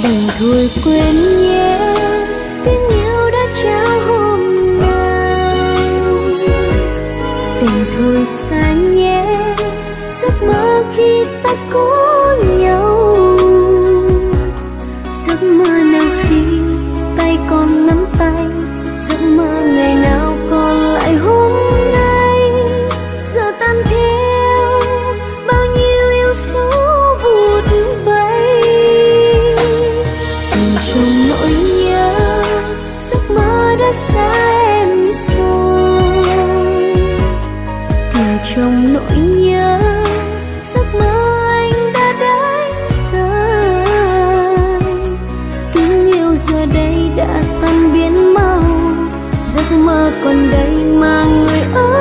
đành thôi quên nhé tình yêu đã trao hôm nay, đành thôi xa nhé giấc mơ khi ta có nhau, giấc mơ nào khi tay còn nắm tay, giấc mơ ngày nào còn lại hôm nay, giờ tan theo bao nhiêu yêu dấu vụt bay, tìm trong nỗi nhớ giấc mơ đã xa em rồi, tìm trong nỗi nhớ giấc mơ anh đã đánh rơi, tình yêu giờ đây đã tan biến mau, giấc mơ còn đây mà người ơi